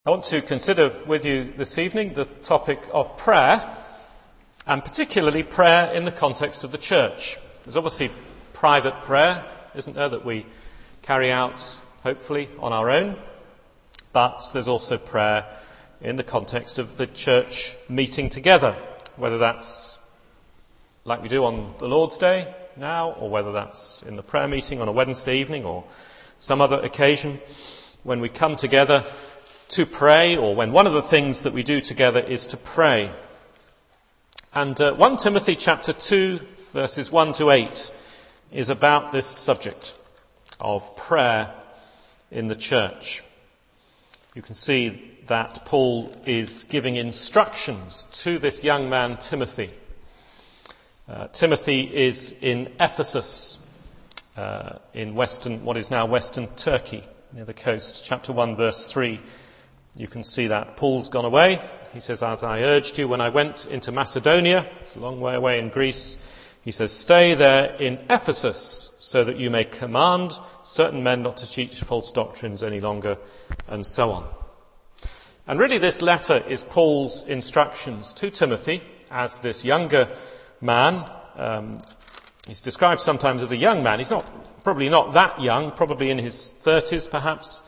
I want to consider with you this evening the topic of prayer, and particularly prayer in the context of the church. There's obviously private prayer, isn't there, that we carry out, hopefully, on our own, but there's also prayer in the context of the church meeting together, whether that's like we do on the Lord's Day now, or whether that's in the prayer meeting on a Wednesday evening or some other occasion when we come together to pray, or when one of the things that we do together is to pray. And 1 Timothy chapter 2 verses 1 to 8 is about this subject of prayer in the church. You can see that Paul is giving instructions to this young man Timothy. Timothy is in Ephesus, in what is now Western Turkey, near the coast. Chapter 1 verse 3. You can see that Paul's gone away. He says, as I urged you when I went into Macedonia, it's a long way away in Greece, he says, stay there in Ephesus so that you may command certain men not to teach false doctrines any longer, and so on. And really this letter is Paul's instructions to Timothy as this younger man. He's described sometimes as a young man. He's probably not that young, probably in his 30s perhaps.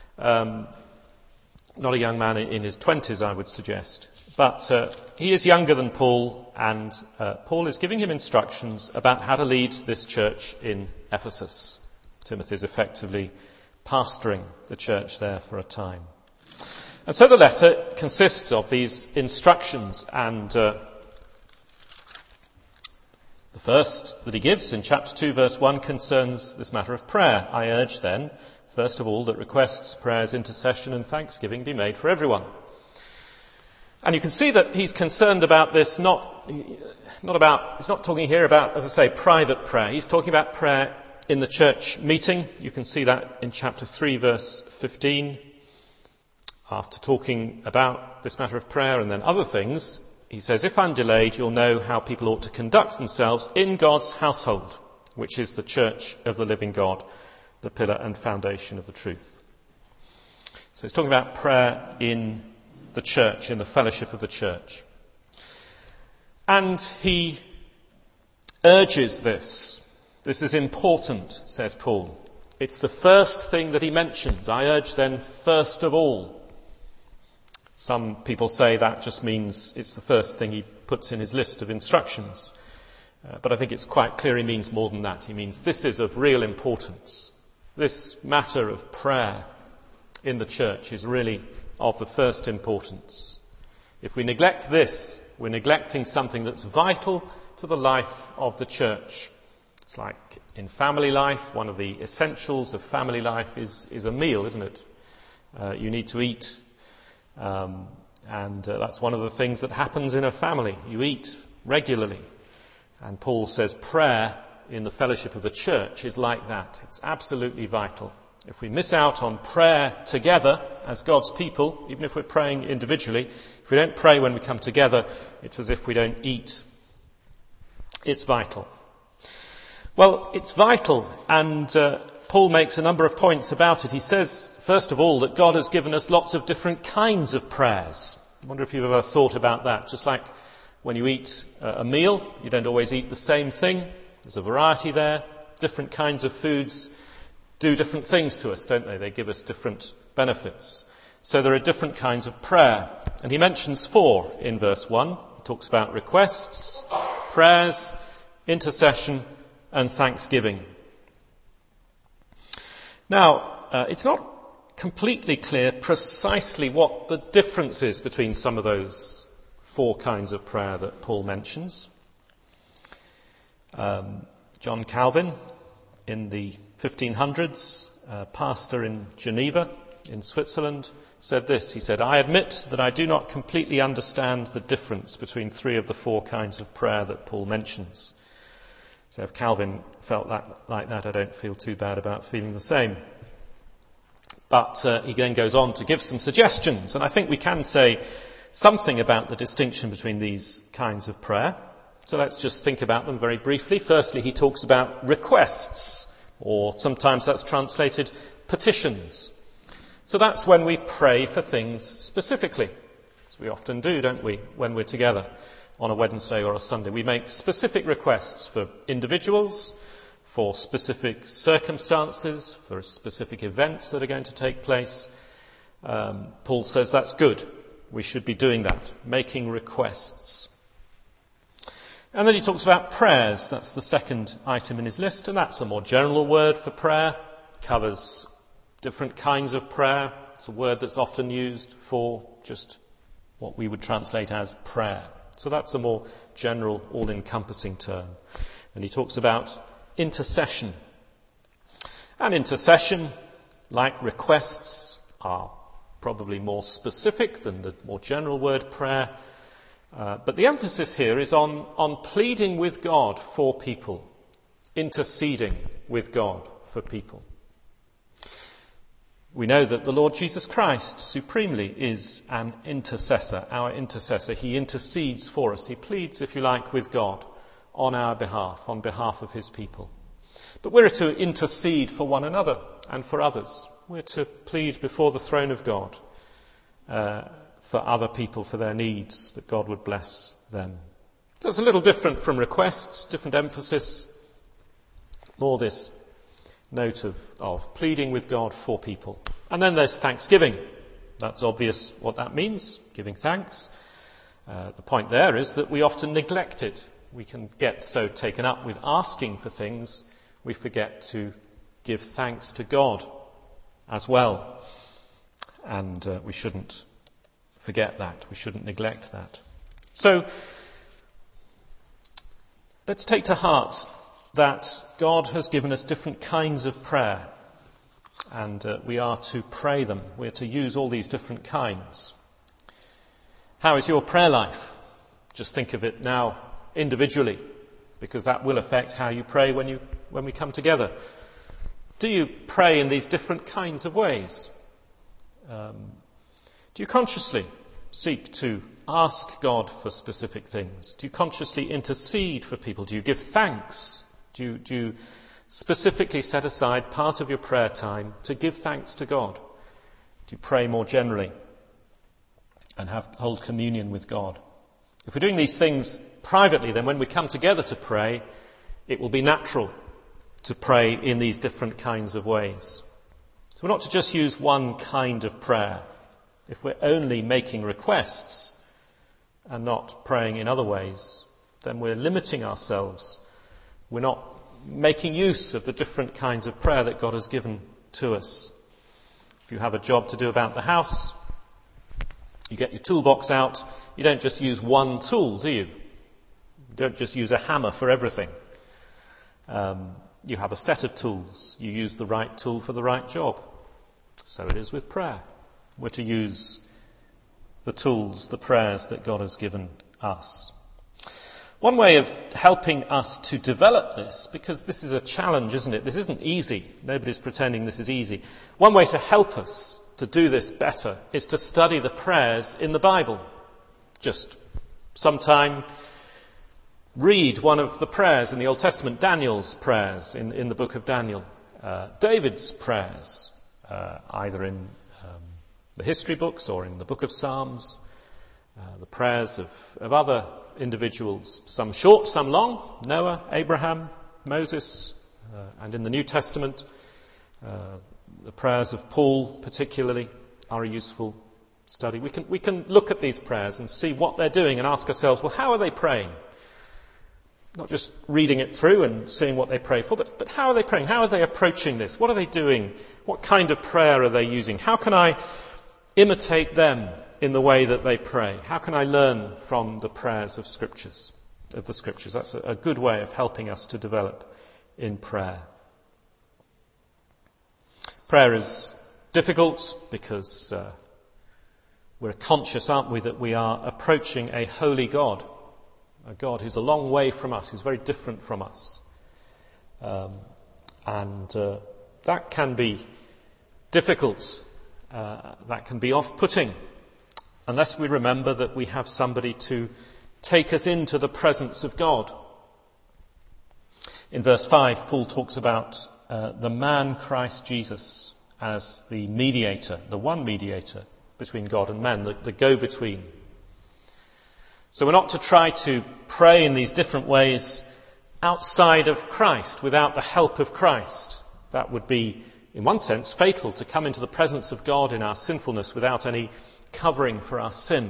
Not a young man in his 20s, I would suggest. But he is younger than Paul, and Paul is giving him instructions about how to lead this church in Ephesus. Timothy is effectively pastoring the church there for a time. And so the letter consists of these instructions, and the first that he gives in chapter 2 verse 1 concerns this matter of prayer. I urge then, first of all, that requests, prayers, intercession and thanksgiving be made for everyone. And you can see that he's concerned about this, he's not talking here about, as I say, private prayer. He's talking about prayer in the church meeting. You can see that in chapter 3 verse 15. After talking about this matter of prayer and then other things, he says, if I'm delayed, you'll know how people ought to conduct themselves in God's household, which is the church of the living God, the pillar and foundation of the truth. So he's talking about prayer in the church, in the fellowship of the church. And he urges this. This is important, says Paul. It's the first thing that he mentions. I urge then first of all. Some people say that just means it's the first thing he puts in his list of instructions. But I think it's quite clear he means more than that. He means this is of real importance. This matter of prayer in the church is really of the first importance. If we neglect this, we're neglecting something that's vital to the life of the church. It's like in family life, one of the essentials of family life is a meal, isn't it? You need to eat. And that's one of the things that happens in a family. You eat regularly. And Paul says prayer in the fellowship of the church is like that. It's absolutely vital. If we miss out on prayer together as God's people, even if we're praying individually, if we don't pray when we come together, it's as if we don't eat. It's vital. Well, it's vital, and Paul makes a number of points about it. He says, first of all, that God has given us lots of different kinds of prayers. I wonder if you've ever thought about that. Just like when you eat a meal, you don't always eat the same thing. There's a variety there. Different kinds of foods do different things to us, don't they? They give us different benefits. So there are different kinds of prayer. And he mentions 4 in verse 1. He talks about requests, prayers, intercession, and thanksgiving. Now, it's not completely clear precisely what the difference is between some of those 4 kinds of prayer that Paul mentions. John Calvin, in the 1500s, pastor in Geneva, in Switzerland, said this. He said, I admit that I do not completely understand the difference between 3 of the 4 kinds of prayer that Paul mentions. So if Calvin felt like that, I don't feel too bad about feeling the same. But he then goes on to give some suggestions, and I think we can say something about the distinction between these kinds of prayer. So let's just think about them very briefly. Firstly, he talks about requests, or sometimes that's translated petitions. So that's when we pray for things specifically, as we often do, don't we, when we're together on a Wednesday or a Sunday. We make specific requests for individuals, for specific circumstances, for specific events that are going to take place. Paul says that's good. We should be doing that, making requests. And then he talks about prayers. That's the second item in his list, and that's a more general word for prayer. Covers different kinds of prayer. It's a word that's often used for just what we would translate as prayer. So that's a more general, all-encompassing term. And he talks about intercession. And intercession, like requests, are probably more specific than the more general word prayer. But the emphasis here is on pleading with God for people, interceding with God for people. We know that the Lord Jesus Christ supremely is an intercessor, our intercessor. He intercedes for us. He pleads, if you like, with God on our behalf, on behalf of his people. But we're to intercede for one another and for others. We're to plead before the throne of God for other people, for their needs, that God would bless them. So it's a little different from requests, different emphasis, more this note of pleading with God for people. And then there's thanksgiving. That's obvious what that means, giving thanks. The point there is that we often neglect it. We can get so taken up with asking for things, we forget to give thanks to God as well. And we shouldn't forget that. We shouldn't neglect that. So let's take to heart that God has given us different kinds of prayer, and we are to pray them. We're to use all these different kinds. How is your prayer life? Just think of it now individually, because that will affect how you pray when we come together. Do you pray in these different kinds of ways? Do you consciously seek to ask God for specific things? Do you consciously intercede for people? Do you give thanks? Do you specifically set aside part of your prayer time to give thanks to God? Do you pray more generally and hold communion with God? If we're doing these things privately, then when we come together to pray, it will be natural to pray in these different kinds of ways. So we're not to just use one kind of prayer. If we're only making requests and not praying in other ways, then we're limiting ourselves. We're not making use of the different kinds of prayer that God has given to us. If you have a job to do about the house, you get your toolbox out. You don't just use one tool, do you? You don't just use a hammer for everything. You have a set of tools. You use the right tool for the right job. So it is with prayer. We're to use the tools, the prayers that God has given us. One way of helping us to develop this, because this is a challenge, isn't it? This isn't easy. Nobody's pretending this is easy. One way to help us to do this better is to study the prayers in the Bible. Just sometime read one of the prayers in the Old Testament, Daniel's prayers in the book of Daniel, David's prayers, either in the history books or in the book of Psalms, the prayers of other individuals, some short, some long, Noah, Abraham, Moses, and in the New Testament, the prayers of Paul particularly are a useful study. We can look at these prayers and see what they're doing and ask ourselves, well, how are they praying? Not just reading it through and seeing what they pray for, but how are they praying? How are they approaching this? What are they doing? What kind of prayer are they using? How can I imitate them in the way that they pray? How can I learn from the prayers of the Scriptures? That's a good way of helping us to develop in prayer. Prayer is difficult because we're conscious, aren't we, that we are approaching a holy God, a God who's a long way from us, who's very different from us. And that can be difficult. That can be off-putting, unless we remember that we have somebody to take us into the presence of God. In verse 5, Paul talks about the man Christ Jesus as the mediator, the one mediator between God and man, the go-between. So we're not to try to pray in these different ways outside of Christ, without the help of Christ. That would be, in one sense, fatal, to come into the presence of God in our sinfulness without any covering for our sin.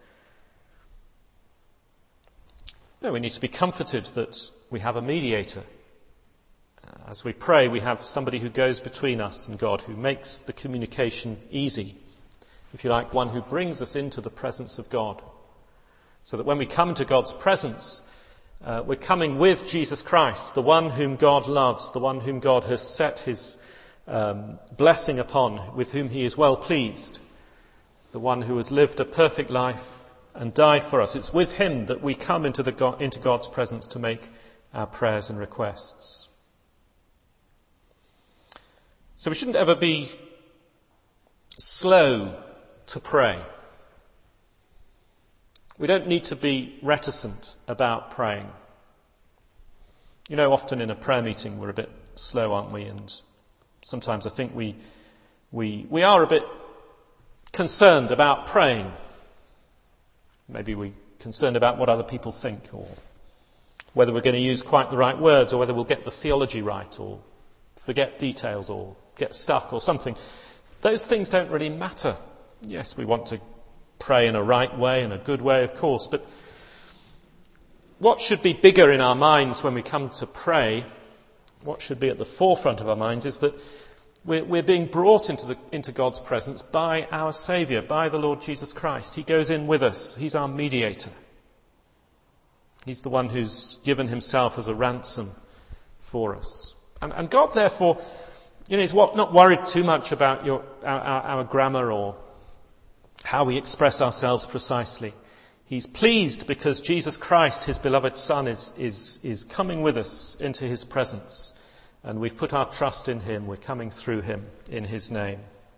No, we need to be comforted that we have a mediator. As we pray, we have somebody who goes between us and God, who makes the communication easy. If you like, one who brings us into the presence of God. So that when we come to God's presence, we're coming with Jesus Christ, the one whom God loves, the one whom God has set his blessing upon, with whom he is well pleased, the one who has lived a perfect life and died for us. It's with him that we come into God's presence to make our prayers and requests. So we shouldn't ever be slow to pray. We don't need to be reticent about praying. You know, often in a prayer meeting we're a bit slow, aren't we? And sometimes I think we are a bit concerned about praying. Maybe we're concerned about what other people think, or whether we're going to use quite the right words, or whether we'll get the theology right, or forget details, or get stuck, or something. Those things don't really matter. Yes, we want to pray in a right way, in a good way, of course, but what should be bigger in our minds when we come to pray, what should be at the forefront of our minds, is that we're being brought into God's presence by our Saviour, by the Lord Jesus Christ. He goes in with us. He's our mediator. He's the one who's given himself as a ransom for us. And God, therefore, is not worried too much about our grammar or how we express ourselves precisely. He's pleased because Jesus Christ, his beloved Son, is coming with us into his presence. And we've put our trust in him. We're coming through him in his name.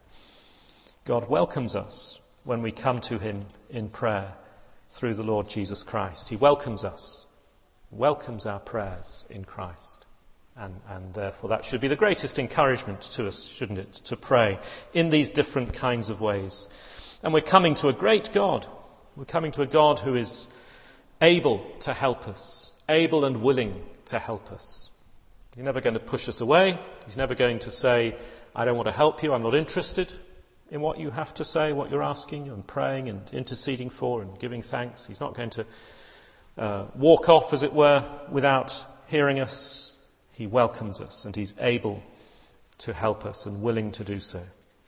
God welcomes us when we come to him in prayer through the Lord Jesus Christ. He welcomes us, welcomes our prayers in Christ. And therefore that should be the greatest encouragement to us, shouldn't it, to pray in these different kinds of ways. And we're coming to a great God. We're coming to a God who is able to help us, able and willing to help us. He's never going to push us away. He's never going to say, I don't want to help you, I'm not interested in what you have to say, what you're asking and praying and interceding for and giving thanks. He's not going to walk off, as it were, without hearing us. He welcomes us and he's able to help us and willing to do so.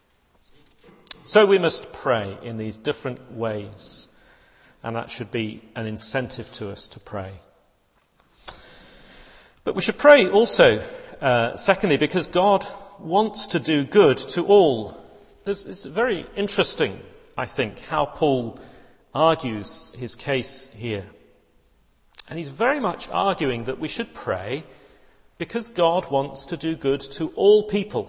So we must pray in these different ways, and that should be an incentive to us to pray. But we should pray also, secondly, because God wants to do good to all. It's very interesting, I think, how Paul argues his case here. And he's very much arguing that we should pray because God wants to do good to all people.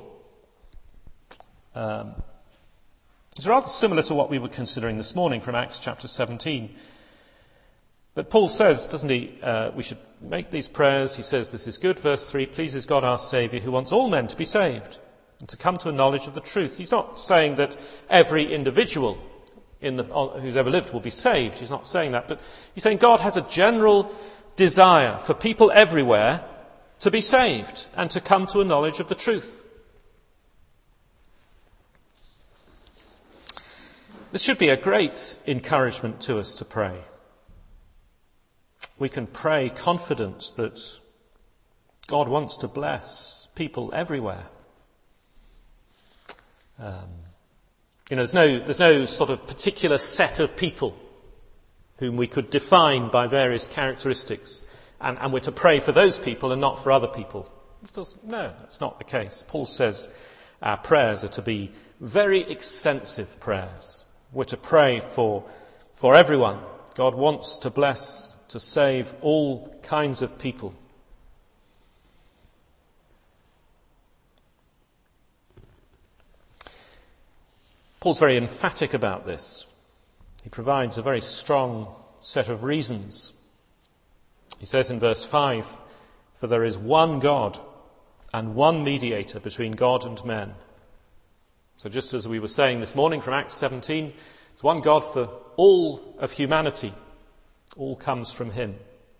It's rather similar to what we were considering this morning from Acts chapter 17. But Paul says, doesn't he, we should make these prayers. He says this is good, verse 3, pleases God our Saviour, who wants all men to be saved and to come to a knowledge of the truth. He's not saying that every individual who's ever lived will be saved. He's not saying that. But he's saying God has a general desire for people everywhere to be saved and to come to a knowledge of the truth. This should be a great encouragement to us to pray. We can pray confident that God wants to bless people everywhere. There's no sort of particular set of people whom we could define by various characteristics, and we're to pray for those people and not for other people. No, that's not the case. Paul says our prayers are to be very extensive prayers. We're to pray for everyone. God wants to bless, to save all kinds of people. Paul's very emphatic about this. He provides a very strong set of reasons. He says in verse 5, for there is one God and one mediator between God and men, So just as we were saying this morning from Acts 17, it's one God for all of humanity. All comes from him.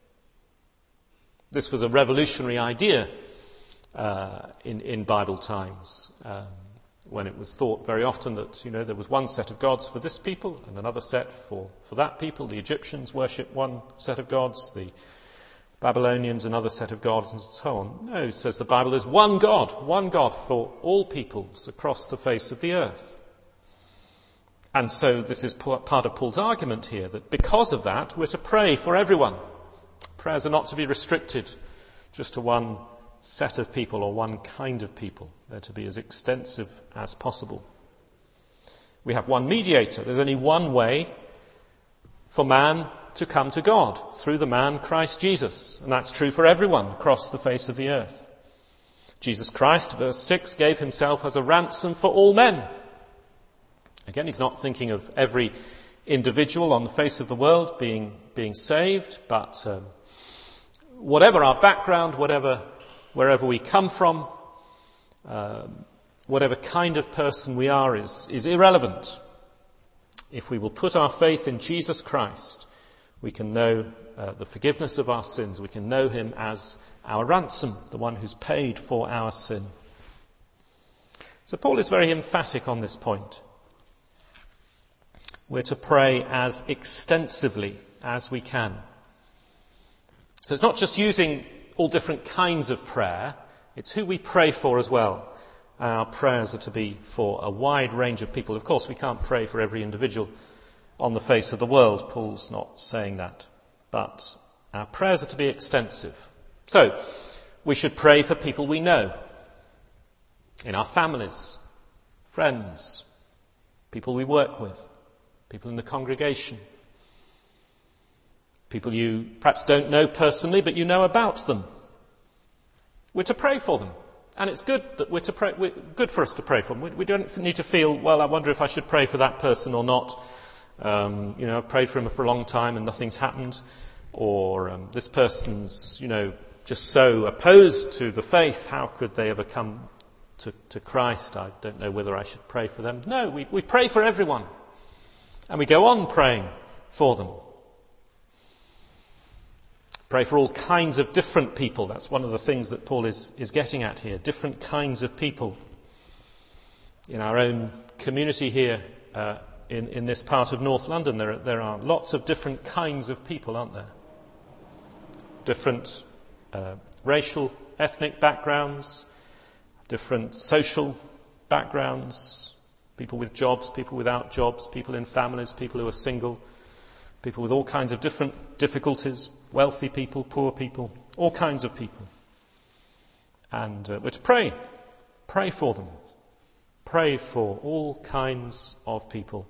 This was a revolutionary idea in Bible times, when it was thought very often that, there was one set of gods for this people and another set for that people. The Egyptians worship one set of gods, the Babylonians another set of gods, and so on. No, says the Bible, there's one God for all peoples across the face of the earth. And so this is part of Paul's argument here, that because of that, we're to pray for everyone. Prayers are not to be restricted just to one set of people or one kind of people. They're to be as extensive as possible. We have one mediator. There's only one way for man to come to God, through the man Christ Jesus. And that's true for everyone across the face of the earth. Jesus Christ, verse 6, gave himself as a ransom for all men. Again, he's not thinking of every individual on the face of the world being saved, but whatever our background, wherever we come from, whatever kind of person we are is irrelevant. If we will put our faith in Jesus Christ, we can know the forgiveness of our sins. We can know him as our ransom, the one who's paid for our sin. So Paul is very emphatic on this point. We're to pray as extensively as we can. So it's not just using all different kinds of prayer, it's who we pray for as well. Our prayers are to be for a wide range of people. Of course, we can't pray for every individual on the face of the world. Paul's not saying that. But our prayers are to be extensive. So, we should pray for people we know. In our families, friends, people we work with, people in the congregation, people you perhaps don't know personally, but you know about them. We're to pray for them. And it's good that good for us to pray for them. We don't need to feel, well, I wonder if I should pray for that person or not. I've prayed for him for a long time and nothing's happened. Or this person's, just so opposed to the faith. How could they ever come to Christ? I don't know whether I should pray for them. No, we pray for everyone. And we go on praying for them. Pray for all kinds of different people. That's one of the things that Paul is getting at here. Different kinds of people. In our own community here, in this part of North London, there are lots of different kinds of people, aren't there? Different racial, ethnic backgrounds, different social backgrounds, people with jobs, people without jobs, people in families, people who are single, people with all kinds of different difficulties, wealthy people, poor people, all kinds of people. And we're to pray for them. Pray for all kinds of people.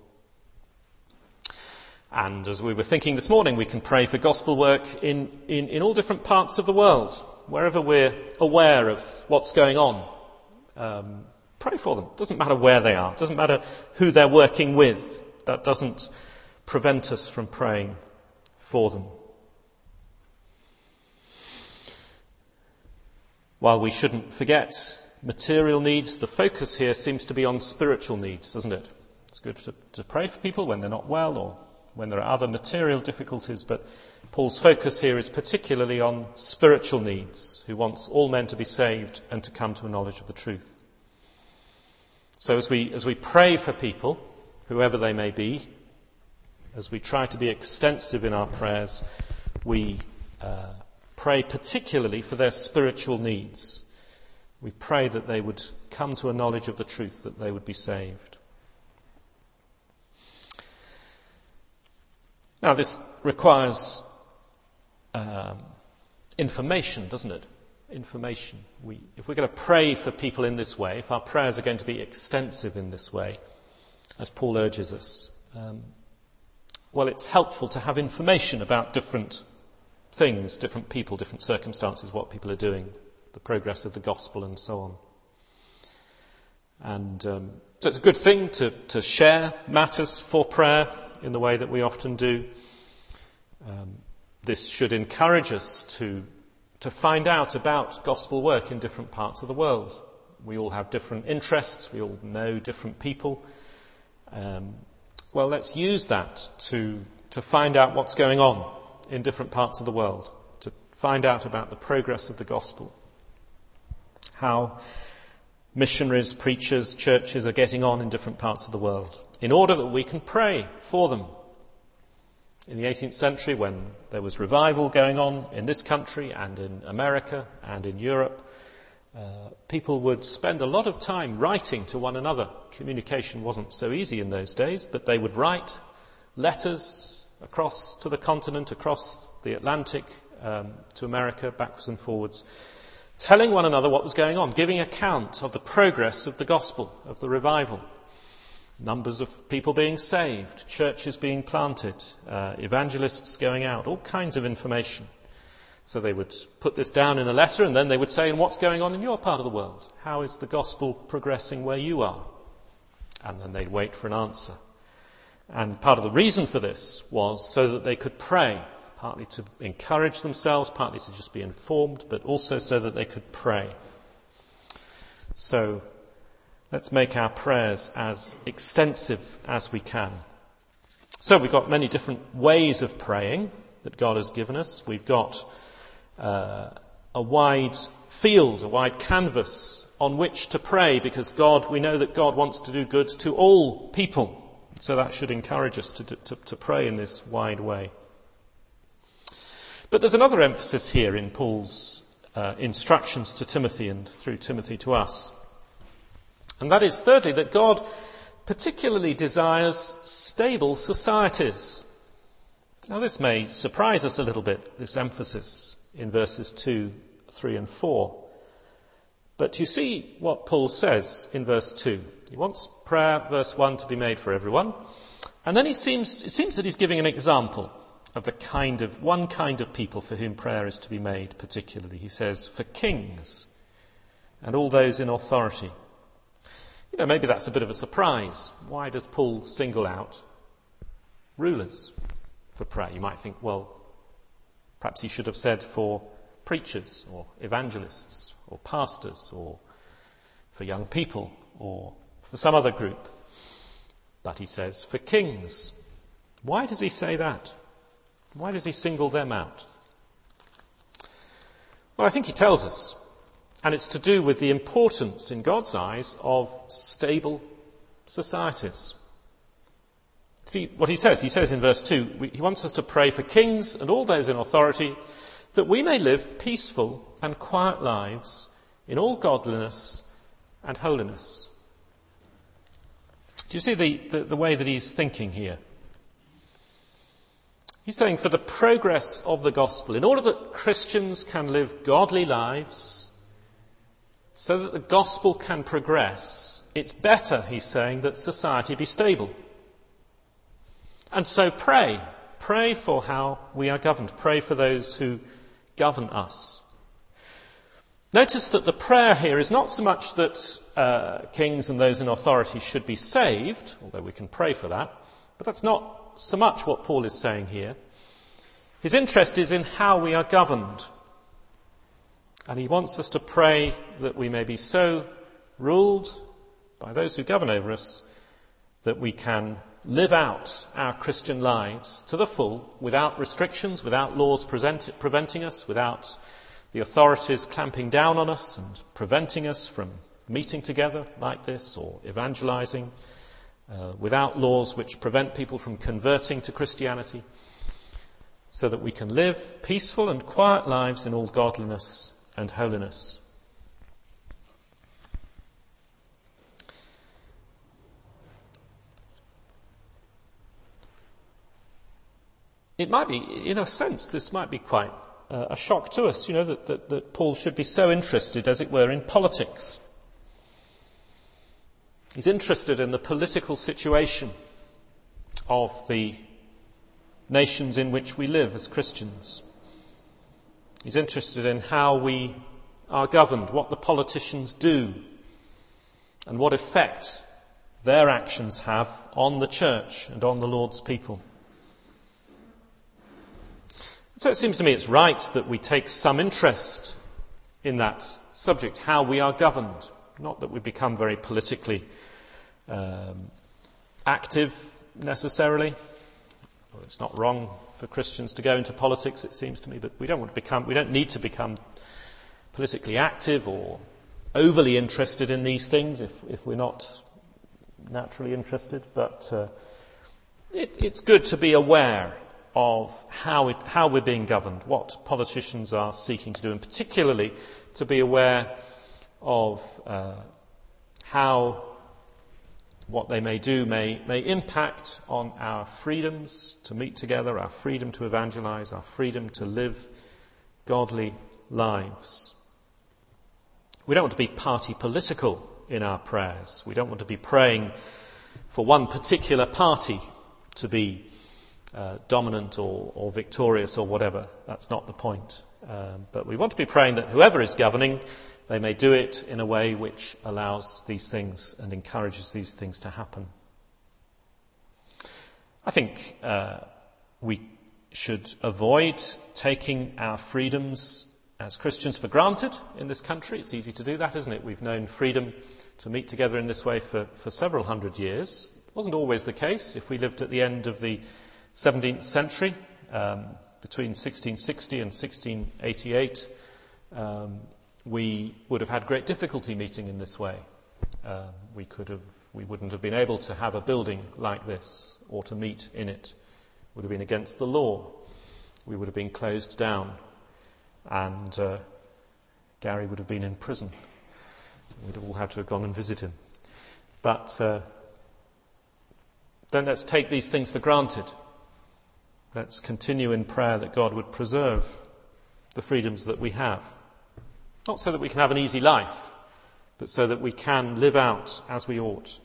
And as we were thinking this morning, we can pray for gospel work in all different parts of the world, wherever we're aware of what's going on. Pray for them. It doesn't matter where they are. It doesn't matter who they're working with. That doesn't prevent us from praying for them. While we shouldn't forget material needs, the focus here seems to be on spiritual needs, doesn't it? It's good to pray for people when they're not well or when there are other material difficulties, but Paul's focus here is particularly on spiritual needs, who wants all men to be saved and to come to a knowledge of the truth. So as we pray for people, whoever they may be, as we try to be extensive in our prayers, we pray particularly for their spiritual needs. We pray that they would come to a knowledge of the truth, that they would be saved. Now, this requires information, doesn't it? Information. If we're going to pray for people in this way, if our prayers are going to be extensive in this way, as Paul urges us, well, it's helpful to have information about different things, different people, different circumstances, what people are doing, the progress of the gospel and so on. And so it's a good thing to share matters for prayer in the way that we often do. This should encourage us to find out about gospel work in different parts of the world. we all have different interests, we all know different people. Well, let's use that to find out what's going on in different parts of the world, to find out about the progress of the gospel, how missionaries, preachers, churches are getting on in different parts of the world, in order that we can pray for them. In the 18th century, when there was revival going on in this country and in America and in Europe, people would spend a lot of time writing to one another. Communication wasn't so easy in those days, but they would write letters across to the continent, across the Atlantic, to America, backwards and forwards, telling one another what was going on, giving account of the progress of the gospel, of the revival. Numbers of people being saved, churches being planted, evangelists going out, all kinds of information. So they would put this down in a letter, and then they would say, and what's going on in your part of the world? How is the gospel progressing where you are? And then they'd wait for an answer. And part of the reason for this was so that they could pray, partly to encourage themselves, partly to just be informed, but also so that they could pray. So let's make our prayers as extensive as we can. So we've got many different ways of praying that God has given us. We've got a wide field, a wide canvas on which to pray, because we know that God wants to do good to all people. So that should encourage us to pray in this wide way. But there's another emphasis here in Paul's instructions to Timothy and through Timothy to us. And that is, thirdly, that God particularly desires stable societies. Now, this may surprise us a little bit, this emphasis in verses 2, 3 and 4. But you see what Paul says in verse 2. He wants prayer, verse 1, to be made for everyone. And then it seems that he's giving an example of one kind of people for whom prayer is to be made particularly. He says, for kings and all those in authority. Maybe that's a bit of a surprise. Why does Paul single out rulers for prayer? You might think, well, perhaps he should have said for preachers or evangelists or pastors or for young people or for some other group. But he says for kings. Why does he say that? Why does he single them out? Well, I think he tells us. And it's to do with the importance, in God's eyes, of stable societies. See what he says. He says in verse 2, he wants us to pray for kings and all those in authority, that we may live peaceful and quiet lives in all godliness and holiness. Do you see the way that he's thinking here? He's saying for the progress of the gospel, in order that Christians can live godly lives, so that the gospel can progress, it's better, he's saying, that society be stable. And so pray for how we are governed. Pray for those who govern us. Notice that the prayer here is not so much that kings and those in authority should be saved, although we can pray for that, but that's not so much what Paul is saying here. His interest is in how we are governed. And he wants us to pray that we may be so ruled by those who govern over us that we can live out our Christian lives to the full, without restrictions, without laws preventing us, without the authorities clamping down on us and preventing us from meeting together like this or evangelizing, without laws which prevent people from converting to Christianity, so that we can live peaceful and quiet lives in all godliness and holiness. It might be, in a sense, this might be quite a shock to us, that Paul should be so interested, as it were, in politics. He's interested in the political situation of the nations in which we live as Christians. He's interested in how we are governed, what the politicians do, and what effect their actions have on the church and on the Lord's people. So it seems to me it's right that we take some interest in that subject, how we are governed, Not that we become very politically active necessarily. Well, it's not wrong for Christians to go into politics, it seems to me, but we don't need to become politically active or overly interested in these things if we're not naturally interested. But it's good to be aware of how we're being governed, what politicians are seeking to do, and particularly to be aware of how what they may do may impact on our freedoms to meet together, our freedom to evangelize, our freedom to live godly lives. We don't want to be party political in our prayers. We don't want to be praying for one particular party to be dominant or victorious or whatever. That's not the point. But we want to be praying that whoever is governing, they may do it in a way which allows these things and encourages these things to happen. I think we should avoid taking our freedoms as Christians for granted in this country. It's easy to do that, isn't it? We've known freedom to meet together in this way for several hundred years. It wasn't always the case. If we lived at the end of the 17th century, between 1660 and 1688, we would have had great difficulty meeting in this way. We wouldn't have been able to have a building like this or to meet in it. It would have been against the law. We would have been closed down, and Gary would have been in prison. We'd have all had to have gone and visit him. But don't let's take these things for granted. Let's continue in prayer that God would preserve the freedoms that we have. Not so that we can have an easy life, but so that we can live out as we ought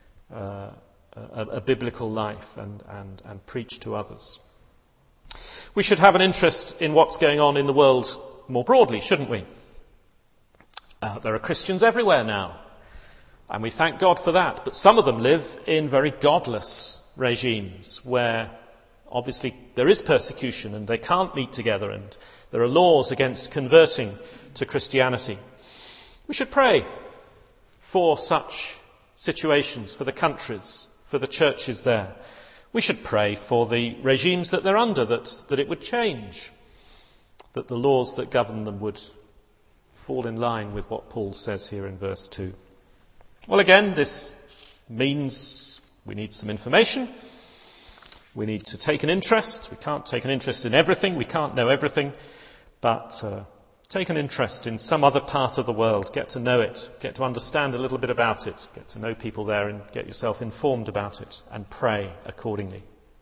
a biblical life and preach to others. We should have an interest in what's going on in the world more broadly, shouldn't we? There are Christians everywhere now, and we thank God for that, but some of them live in very godless regimes where obviously there is persecution and they can't meet together, and there are laws against converting to Christianity. We should pray for such situations, for the countries, for the churches there. We should pray for the regimes that they're under, that it would change, that the laws that govern them would fall in line with what Paul says here in verse 2. Well, again, this means we need some information. We need to take an interest. We can't take an interest in everything. We can't know everything. But take an interest in some other part of the world. Get to know it. Get to understand a little bit about it. Get to know people there and get yourself informed about it and pray accordingly.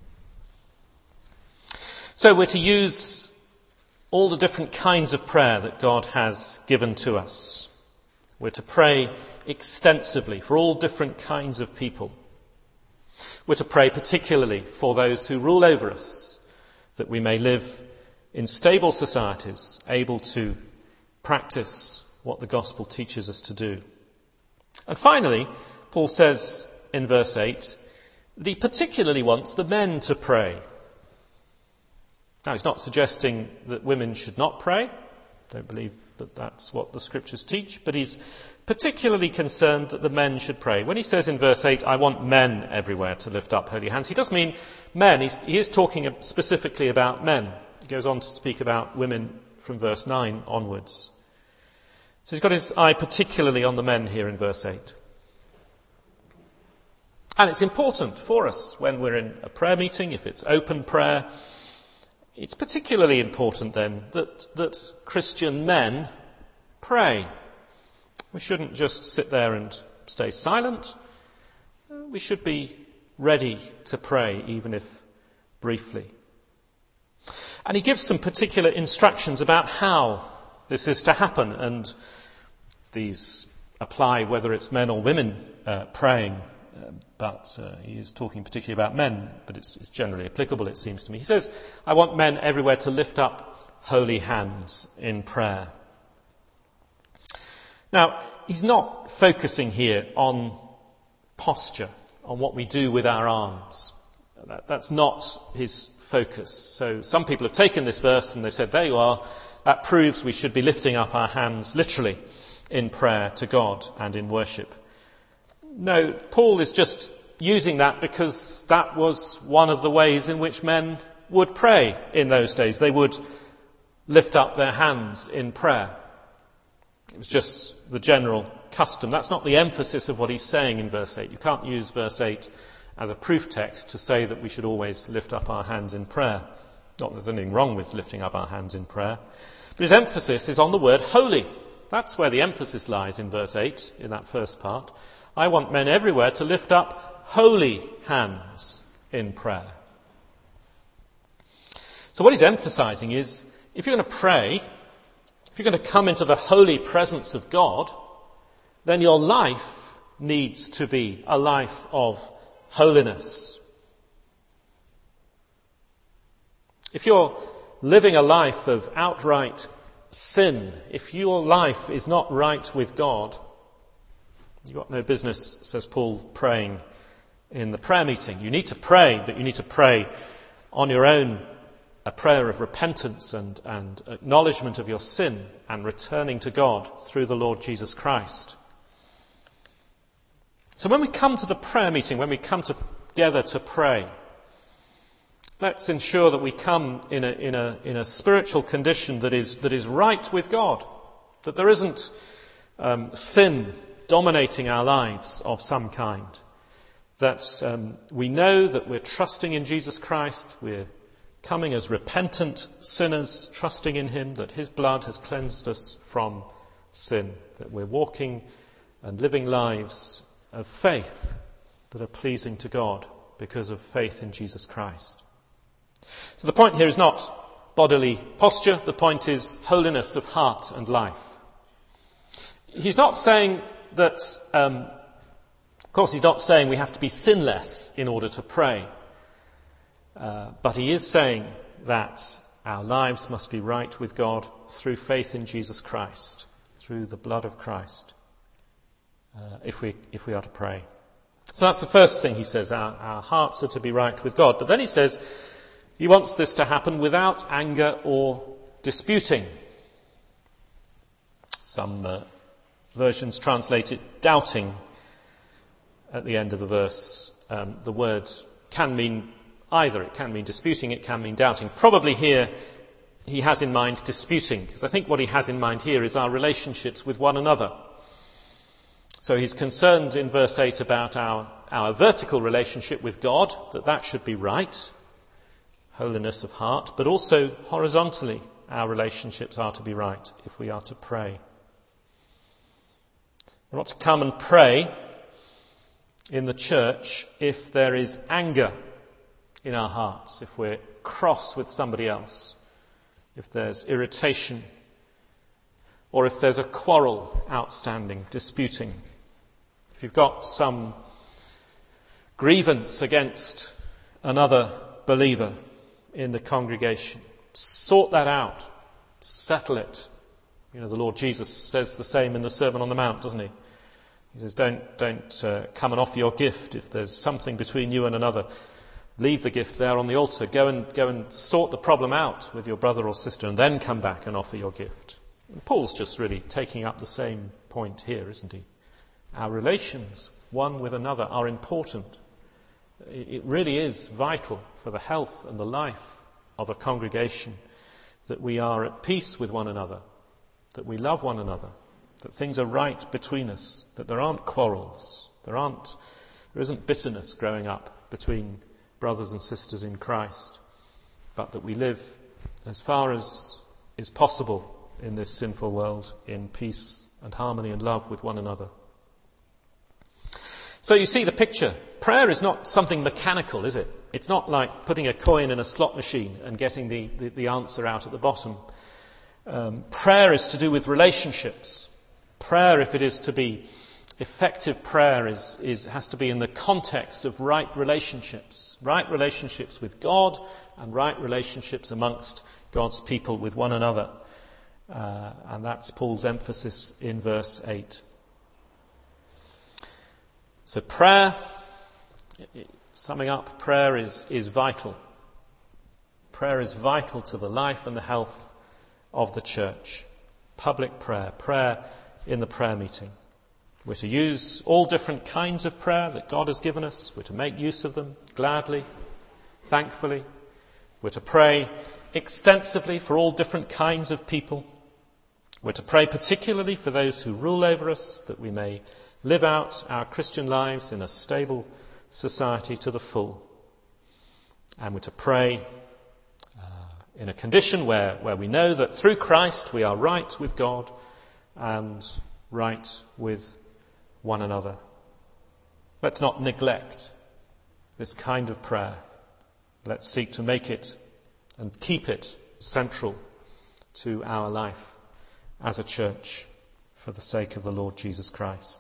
So we're to use all the different kinds of prayer that God has given to us. We're to pray extensively for all different kinds of people. We're to pray particularly for those who rule over us, that we may live in stable societies, able to practice what the gospel teaches us to do. And finally, Paul says in verse 8 that he particularly wants the men to pray. Now, he's not suggesting that women should not pray. Don't believe that that's what the scriptures teach, but he's particularly concerned that the men should pray. When he says in verse 8, I want men everywhere to lift up holy hands, he does mean men. He is talking specifically about men. He goes on to speak about women from verse 9 onwards. So he's got his eye particularly on the men here in verse 8. And it's important for us when we're in a prayer meeting, if it's open prayer, it's particularly important then that Christian men pray. We shouldn't just sit there and stay silent. We should be ready to pray, even if briefly. And he gives some particular instructions about how this is to happen, and these apply whether it's men or women praying, but he is talking particularly about men, but it's generally applicable, it seems to me. He says, I want men everywhere to lift up holy hands in prayer. Now, he's not focusing here on posture, on what we do with our arms. That's not his focus. So some people have taken this verse and they've said, there you are, that proves we should be lifting up our hands literally. in prayer to God and in worship. No, Paul is just using that because that was one of the ways in which men would pray in those days. They would lift up their hands in prayer. It was just the general custom. That's not the emphasis of what he's saying in verse 8. You can't use verse 8 as a proof text to say that we should always lift up our hands in prayer. Not that there's anything wrong with lifting up our hands in prayer. But his emphasis is on the word holy. That's where the emphasis lies in verse 8, in that first part. I want men everywhere to lift up holy hands in prayer. So what he's emphasizing is, if you're going to pray, if you're going to come into the holy presence of God, then your life needs to be a life of holiness. If you're living a life of outright sin, if your life is not right with God, you've got no business, says Paul, praying in the prayer meeting. You need to pray, but you need to pray on your own, a prayer of repentance and acknowledgement of your sin and returning to God through the Lord Jesus Christ. So when we come to the prayer meeting, when we come together to pray, let's ensure that we come in a spiritual condition that is right with God, that there isn't sin dominating our lives of some kind, that we know that we're trusting in Jesus Christ, we're coming as repentant sinners, trusting in him, that his blood has cleansed us from sin, that we're walking and living lives of faith that are pleasing to God because of faith in Jesus Christ. So the point here is not bodily posture, the point is holiness of heart and life. He's not saying that, of course he's not saying we have to be sinless in order to pray, but he is saying that our lives must be right with God through faith in Jesus Christ, through the blood of Christ, if we are to pray. So that's the first thing he says, our hearts are to be right with God. But then he says he wants this to happen without anger or disputing. Some versions translate it doubting at the end of the verse. The word can mean either. It can mean disputing, it can mean doubting. Probably here he has in mind disputing, because I think what he has in mind here is our relationships with one another. So he's concerned in verse 8 about our vertical relationship with God, that should be right, holiness of heart, but also horizontally our relationships are to be right if we are to pray. We're not to come and pray in the church if there is anger in our hearts, if we're cross with somebody else, if there's irritation, or if there's a quarrel outstanding, disputing. If you've got some grievance against another believer in the congregation, sort that out, settle it. You know, the Lord Jesus says the same in the Sermon on the Mount, doesn't he? He says, don't come and offer your gift if there's something between you and another. Leave the gift there on the altar. Go and sort the problem out with your brother or sister, and then come back and offer your gift. And Paul's just really taking up the same point here, isn't he? Our relations, one with another, are important. It really is vital for the health and the life of a congregation that we are at peace with one another, that we love one another, that things are right between us, that there aren't quarrels, there isn't bitterness growing up between brothers and sisters in Christ, but that we live as far as is possible in this sinful world in peace and harmony and love with one another. So you see the picture. Prayer is not something mechanical, is it? It's not like putting a coin in a slot machine and getting the answer out at the bottom. Prayer is to do with relationships. Prayer, if it is to be effective prayer, has to be in the context of right relationships with God and right relationships amongst God's people with one another. And that's Paul's emphasis in verse 8. So prayer, summing up, prayer is vital. Prayer is vital to the life and the health of the church. Public prayer in the prayer meeting. We're to use all different kinds of prayer that God has given us. We're to make use of them gladly, thankfully. We're to pray extensively for all different kinds of people. We're to pray particularly for those who rule over us, that we may live out our Christian lives in a stable society to the full. And we're to pray in a condition where we know that through Christ we are right with God and right with one another. Let's not neglect this kind of prayer. Let's seek to make it and keep it central to our life as a church for the sake of the Lord Jesus Christ.